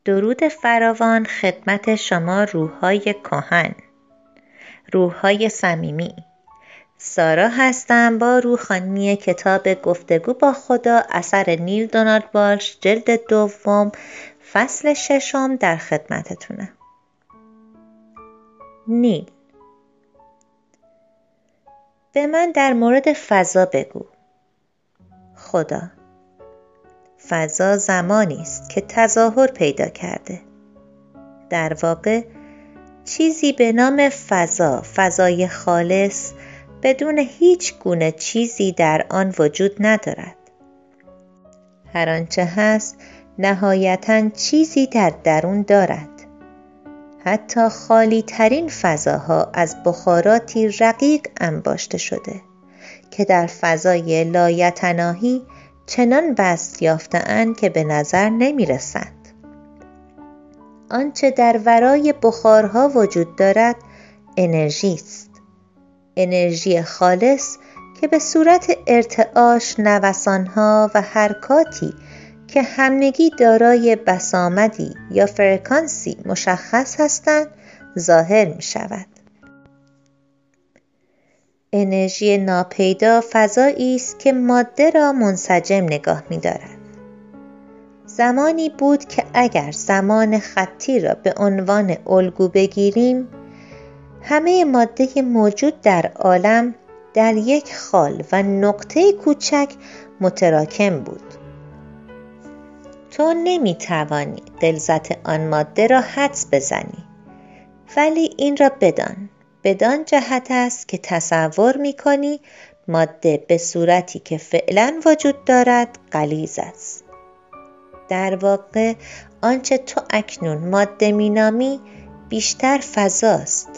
درود فراوان خدمت شما روح‌های کهن، روح‌های صمیمی. سارا هستم با روحانی کتاب گفتگو با خدا اثر نیل دونالد والش جلد دوم فصل 6 در خدمتتونه. نیل: به من در مورد فضا بگو. خدا: فضا زمانی است که تظاهر پیدا کرده. در واقع چیزی به نام فضا، فضای خالص، بدون هیچ گونه چیزی در آن وجود ندارد. هر آنچه هست نهایتاً چیزی در درون دارد. حتی خالی ترین فضاها از بخاراتی رقیق انباشته شده که در فضای لایتناهی چنان بسط یافته‌اند که به نظر نمی رسند. آنچه در ورای بخارها وجود دارد انرژی است. انرژی خالص که به صورت ارتعاش، نوسانها و حرکاتی که همگی دارای بسامدی یا فرکانسی مشخص هستند ظاهر می شود. انرژی ناپیدا فضایی است که ماده را منسجم نگاه می دارد. زمانی بود که اگر زمان خطی را به عنوان الگو بگیریم، همه ماده موجود در عالم در یک خال و نقطه کوچک متراکم بود. تو نمی توانی غلظت آن ماده را حدس بزنی، ولی این را بدان جهت است که تصور می کنی ماده به صورتی که فعلا وجود دارد غلیظ است. در واقع آنچه تو اکنون ماده می نامی بیشتر فضاست.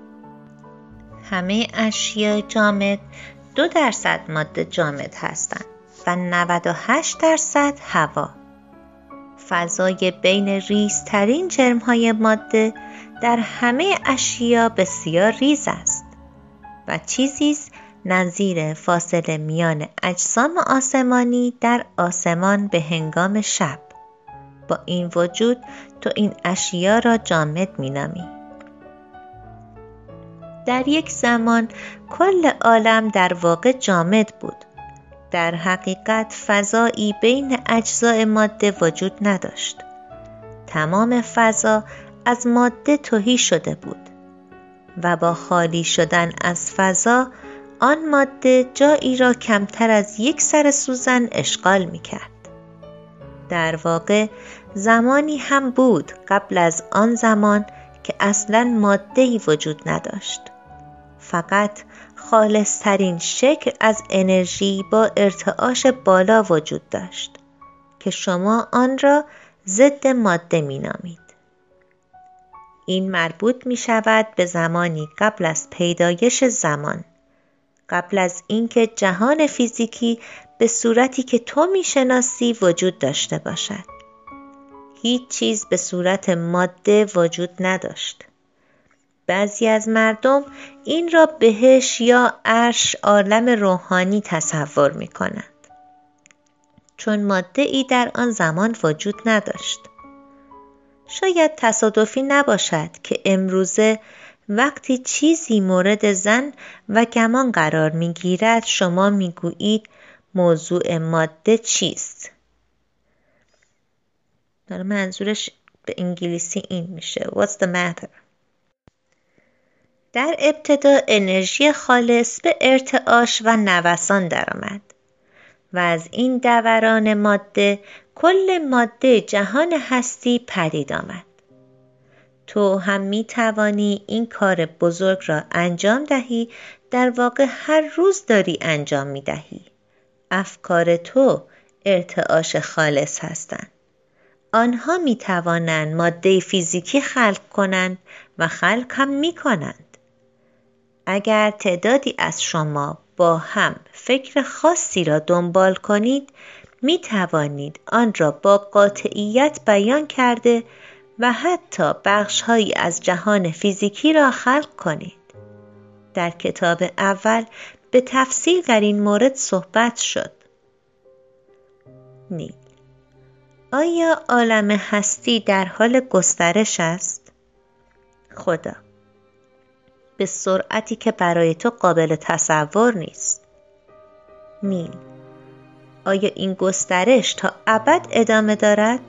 همه اشیاء جامد 2% ماده جامد هستند و 98% هوا. فضای بین ریزترین جرم‌های ماده در همه اشیا بسیار ریز است و چیزی است نظیر فاصله میان اجسام آسمانی در آسمان به هنگام شب. با این وجود تو این اشیا را جامد می‌نامی. در یک زمان کل عالم در واقع جامد بود. در حقیقت فضایی بین اجزای ماده وجود نداشت. تمام فضا از ماده تهی شده بود و با خالی شدن از فضا آن ماده جایی را کمتر از یک سر سوزن اشغال می کرد. در واقع زمانی هم بود قبل از آن زمان که اصلاً ماده‌ای وجود نداشت. فقط خالصترین شکل از انرژی با ارتعاش بالا وجود داشت که شما آن را ضد ماده می نامید. این مربوط می شود به زمانی قبل از پیدایش زمان، قبل از اینکه جهان فیزیکی به صورتی که تو می شناسی وجود داشته باشد. هیچ چیز به صورت ماده وجود نداشت. بعضی از مردم این را بهشت یا عرش، عالم روحانی تصور می کنند، چون ماده ای در آن زمان وجود نداشت. شاید تصادفی نباشد که امروزه وقتی چیزی مورد ظن و گمان قرار می گیرد شما می گویید موضوع ماده چیست؟ منظورش به انگلیسی این میشه What's the matter؟ در ابتدا انرژی خالص به ارتعاش و نوسان درآمد و از این دوران ماده کل ماده جهان هستی پدید آمد. تو هم می توانی این کار بزرگ را انجام دهی. در واقع هر روز داری انجام می دهی. افکار تو ارتعاش خالص هستند. آنها می توانند ماده فیزیکی خلق کنند و خلق هم می کنند. اگر تعدادی از شما با هم فکر خاصی را دنبال کنید می توانید آن را با قاطعیت بیان کرده و حتی بخش‌هایی از جهان فیزیکی را خلق کنید. در کتاب اول به تفصیل در این مورد صحبت شد. نیل: آیا عالم هستی در حال گسترش است؟ خدا: به سرعتی که برای تو قابل تصور نیست. نیل: آیا این گسترش تا ابد ادامه دارد؟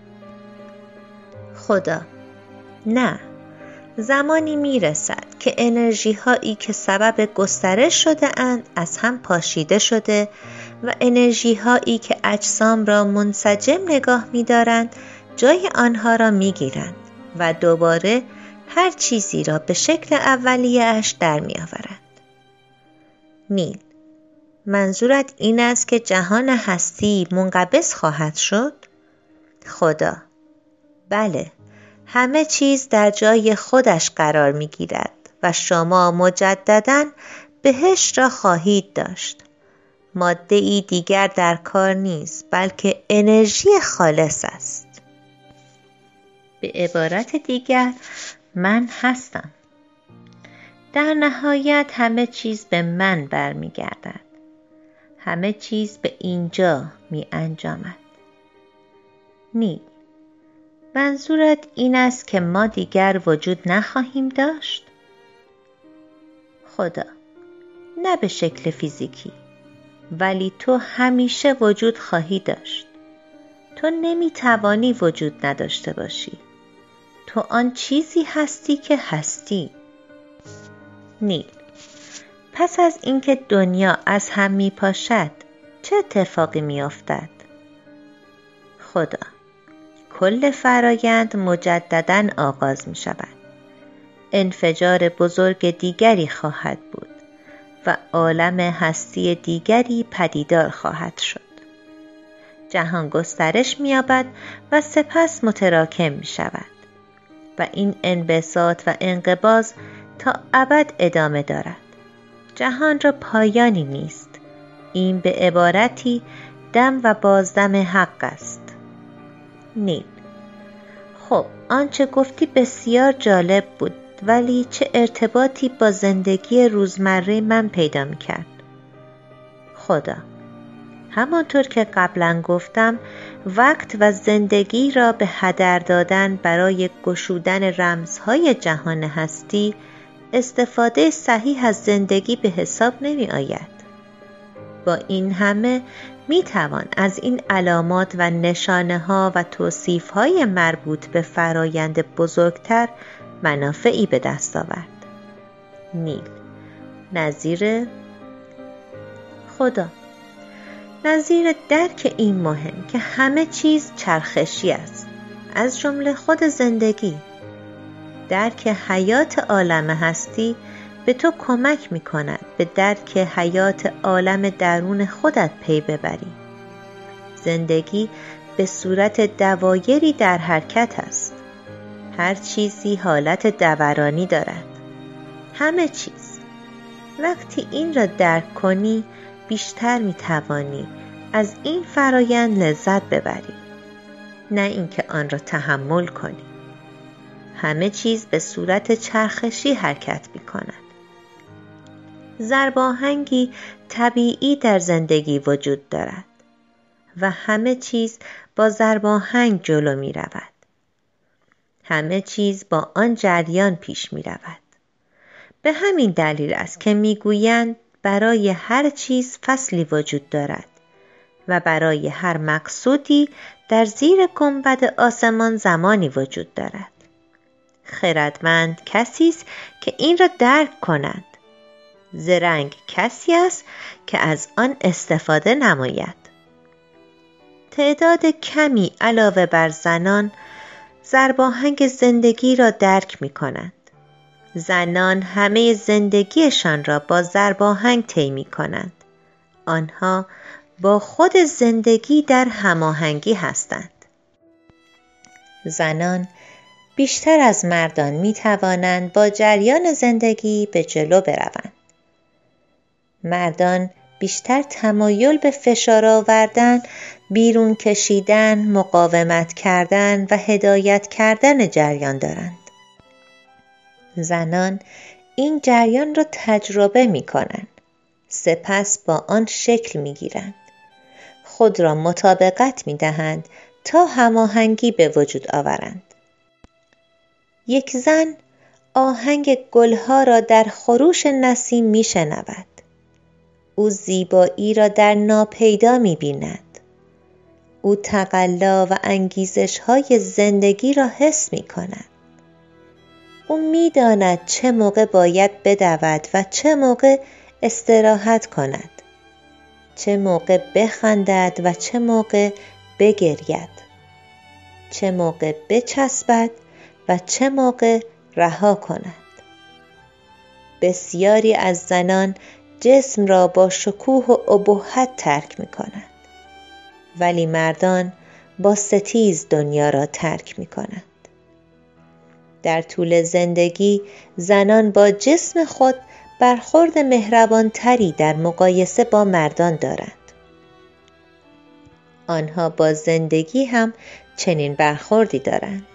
خدا: نه، زمانی میرسد که انرژی هایی که سبب گسترش شده اند از هم پاشیده شده و انرژی هایی که اجسام را منسجم نگاه می‌دارند جای آنها را می‌گیرند و دوباره هر چیزی را به شکل اولیه‌اش در می‌آورند. نیل: منظورت این است که جهان هستی منقبض خواهد شد؟ خدا: بله، همه چیز در جای خودش قرار می‌گیرد و شما مجدداً بهشت را خواهید داشت. ماده‌ای دیگر در کار نیست، بلکه انرژی خالص است. به عبارت دیگر، من هستم. در نهایت همه چیز به من برمیگردد. همه چیز به اینجا می انجامد. نیل: منظورت این است که ما دیگر وجود نخواهیم داشت؟ خدا: نه به شکل فیزیکی، ولی تو همیشه وجود خواهی داشت. تو نمیتوانی وجود نداشته باشی. تو آن چیزی هستی که هستی. نیل: پس از اینکه دنیا از هم میپاشد چه اتفاقی میافتد؟ خدا: کل فرایند مجدداً آغاز می شود. انفجار بزرگ دیگری خواهد بود و عالم هستی دیگری پدیدار خواهد شد. جهان گسترش می یابد و سپس متراکم می شود و این انبساط و انقباض تا ابد ادامه دارد. جهان را پایانی نیست. این به عبارتی دم و بازدم حق است. نیل: خب آنچه گفتی بسیار جالب بود، ولی چه ارتباطی با زندگی روزمره من پیدا می‌کرد؟ خدا: همانطور که قبلا گفتم، وقت و زندگی را به هدر دادن برای گشودن رمزهای جهان هستی استفاده صحیح از زندگی به حساب نمی آید. با این همه می توان از این علامات و نشانه ها و توصیف های مربوط به فرایند بزرگتر منافعی به دست آورد. نیل: نظیر؟ خدا: نظیر درک این مهم که همه چیز چرخشی است، از جمله خود زندگی. درک حیات عالم هستی به تو کمک می کند به درک حیات عالم درون خودت پی ببری. زندگی به صورت دوایری در حرکت است. هر چیزی حالت دورانی دارد. همه چیز. وقتی این را درک کنی، بیشتر می توانی از این فرایند لذت ببری، نه اینکه آن را تحمل کنی. همه چیز به صورت چرخشی حرکت می کند. ضرباهنگی طبیعی در زندگی وجود دارد و همه چیز با ضرباهنگ جلو می رود. همه چیز با آن جریان پیش می رود. به همین دلیل است که می گویند برای هر چیز فصلی وجود دارد و برای هر مقصودی در زیر گنبد آسمان زمانی وجود دارد. خردمند کسی است که این را درک کند. زرنگ کسی است که از آن استفاده نماید. تعداد کمی علاوه بر زنان ضرباهنگ زندگی را درک می کنند. زنان همه زندگیشان را با ضرباهنگ طی می کنند. آنها با خود زندگی در هماهنگی هستند. زنان بیشتر از مردان می توانند با جریان زندگی به جلو بروند. مردان بیشتر تمایل به فشار آوردن، بیرون کشیدن، مقاومت کردن و هدایت کردن جریان دارند. زنان این جریان را تجربه می کنند. سپس با آن شکل می گیرند. خود را مطابقت می دهند تا هماهنگی به وجود آورند. یک زن آهنگ گلها را در خروش نسیم می شنود. او زیبایی را در ناپیدا می بیند. او تقلا و انگیزش‌های زندگی را حس می کند. او می داند چه موقع باید بدود و چه موقع استراحت کند. چه موقع بخندد و چه موقع بگرید. چه موقع بچسبد و چه موقع رها کند. بسیاری از زنان جسم را با شکوه و ابهت ترک می کنند. ولی مردان با ستیز دنیا را ترک می کنند. در طول زندگی زنان با جسم خود برخورد مهربانتری در مقایسه با مردان دارند. آنها با زندگی هم چنین برخوردی دارند.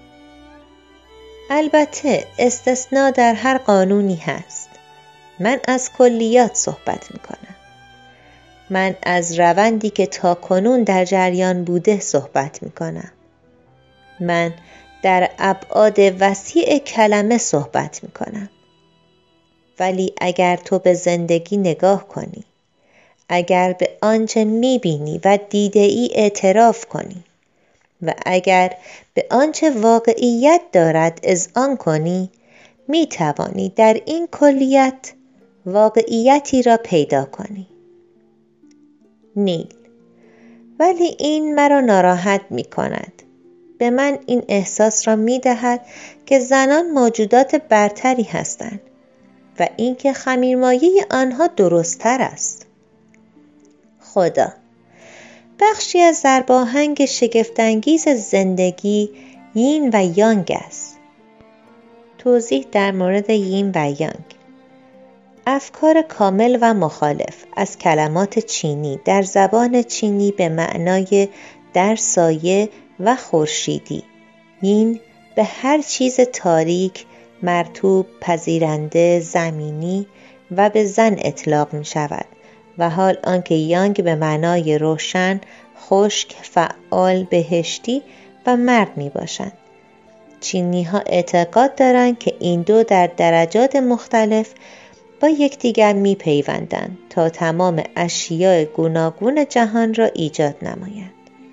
البته استثناء در هر قانونی هست. من از کلیات صحبت می کنم. من از روندی که تاکنون در جریان بوده صحبت می کنم. من در ابعاد وسیع کلمه صحبت می کنم. ولی اگر تو به زندگی نگاه کنی، اگر به آنچه می بینی و دیده ای اعتراف کنی و اگر به آنچه واقعیت دارد اذعان کنی، می توانی در این کلیت واقعیتی را پیدا کنی. نیل: ولی این مرا ناراحت می کند. به من این احساس را می دهد که زنان موجودات برتری هستند و اینکه خمیرمایه آنها درست‌تر است. خدا: بخشی از ضرباهنگ شگفت‌انگیز زندگی یین و یانگ است. توضیح در مورد یین و یانگ: افکار کامل و مخالف از کلمات چینی در زبان چینی به معنای در سایه و خورشیدی. یین به هر چیز تاریک، مرطوب، پذیرنده، زمینی و به زن اطلاق می شود و حال آنکه یانگ به معنای روشن، خشک، فعال، بهشتی و مرد می باشند. چینی ها اعتقاد دارند که این دو در درجات مختلف با یکدیگر می پیوندند تا تمام اشیاء گوناگون جهان را ایجاد نمایند.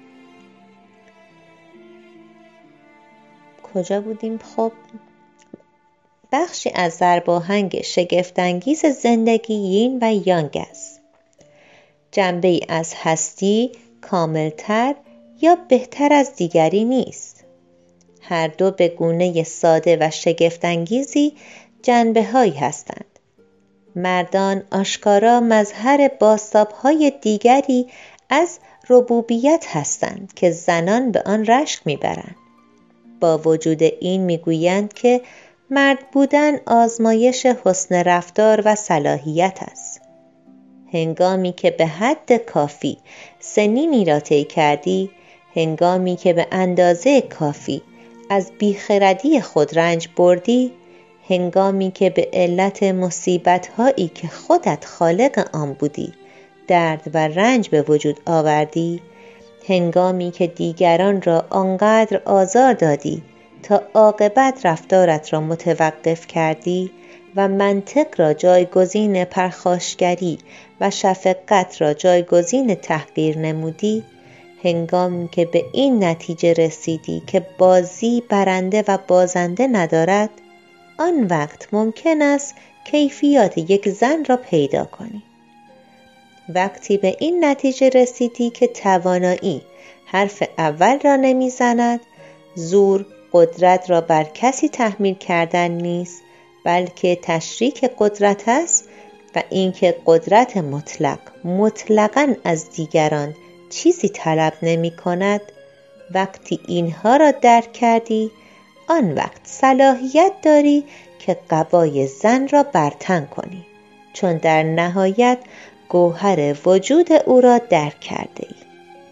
کجا بودیم؟ خب، بخشی از ضرباهنگ شگفت‌انگیز زندگی یین و یانگ است. جنبه‌ای از هستی کاملتر یا بهتر از دیگری نیست. هر دو به گونه ساده و شگفت‌انگیزی جنبه‌هایی هستند. مردان آشکارا مظهر بازتاب‌های دیگری از ربوبیت هستند که زنان به آن رشک می‌برند. با وجود این می‌گویند که مرد بودن آزمایش حسن رفتار و صلاحیت است. هنگامی که به حد کافی سنینی را طی کردی، هنگامی که به اندازه کافی از بیخردی خود رنج بردی، هنگامی که به علت مصیبت‌هایی که خودت خالق آن بودی درد و رنج به وجود آوردی، هنگامی که دیگران را آنقدر آزار دادی تا عاقبت رفتارت را متوقف کردی و منطق را جایگزین پرخاشگری و شفقت را جایگزین تحقیر نمودی، هنگامی که به این نتیجه رسیدی که بازی برنده و بازنده ندارد، آن وقت ممکن است کیفیات یک زن را پیدا کنی. وقتی به این نتیجه رسیدی که توانایی حرف اول را نمیزند، زور قدرت را بر کسی تحمیل کردن نیست، بلکه تشریک قدرت است و اینکه قدرت مطلقاً از دیگران چیزی طلب نمی کند، وقتی اینها را درک کردی، آن وقت صلاحیت داری که قبای زن را برتن کنی، چون در نهایت گوهر وجود او را درک کرده ای.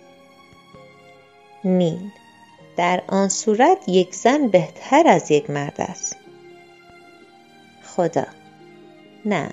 نیل: در آن صورت یک زن بهتر از یک مرد است. خدا: نه،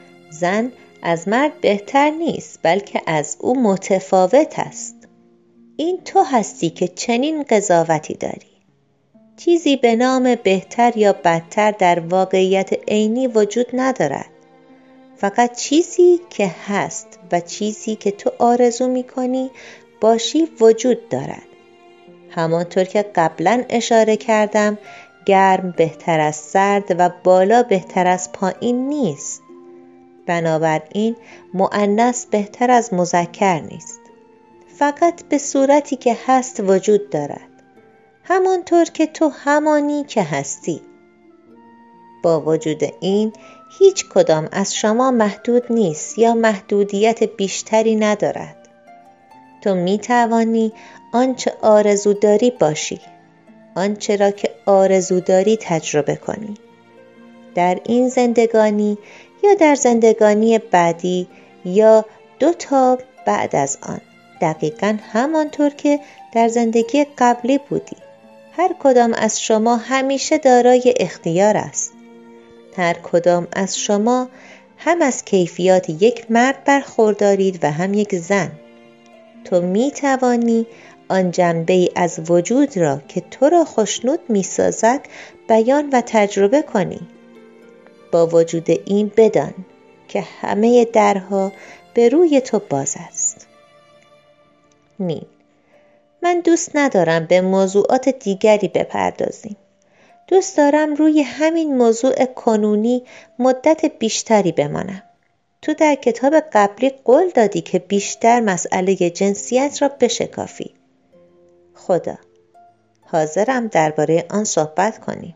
زن از مرد بهتر نیست، بلکه از او متفاوت است. این تو هستی که چنین قضاوتی داری. چیزی به نام بهتر یا بدتر در واقعیت عینی وجود ندارد. فقط چیزی که هست و چیزی که تو آرزو می‌کنی باشی وجود دارد. همانطور که قبلا اشاره کردم، گرم بهتر از سرد و بالا بهتر از پایین نیست. بنابراین مؤنث بهتر از مذکر نیست. فقط به صورتی که هست وجود دارد. همانطور که تو همانی که هستی. با وجود این هیچ کدام از شما محدود نیست یا محدودیت بیشتری ندارد. تو می توانی آنچه آرزو داری باشی. آنچه را که آرزو داری تجربه کنی. در این زندگانی یا در زندگانی بعدی یا 2 تا بعد از آن. دقیقاً همانطور که در زندگی قبلی بودی. هر کدام از شما همیشه دارای اختیار است. هر کدام از شما هم از کیفیات یک مرد برخوردارید و هم یک زن. تو می توانی آن جنبه‌ای از وجود را که تو را خوشنود می سازد بیان و تجربه کنی. با وجود این بدان که همه درها به روی تو باز است. نیل: من دوست ندارم به موضوعات دیگری بپردازیم. دوست دارم روی همین موضوع کنونی مدت بیشتری بمانم. تو در کتاب قبلی قول دادی که بیشتر مسئله جنسیت را بشکافی. خدا، حاضرم درباره آن صحبت کنیم.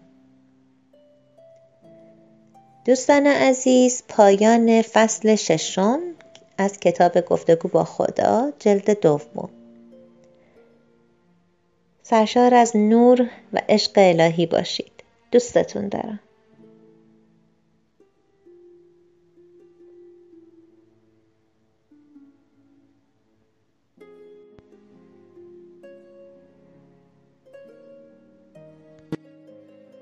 دوستان عزیز، پایان فصل 6 از کتاب گفتگو با خدا جلد 2. سرشار از نور و عشق الهی باشید. دوستتون دارم.